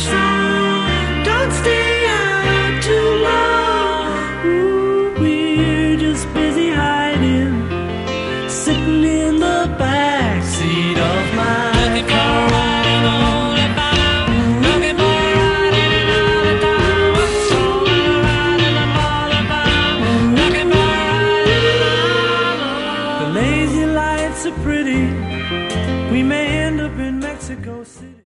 song. Don't stay out too long. Ooh, we're just busy hiding, sitting in the back seat of my car. Looking for a ride in another town. What's all the ride in the all about? Looking for a ride in another. The lazy lights are pretty. We may end up in Mexico City.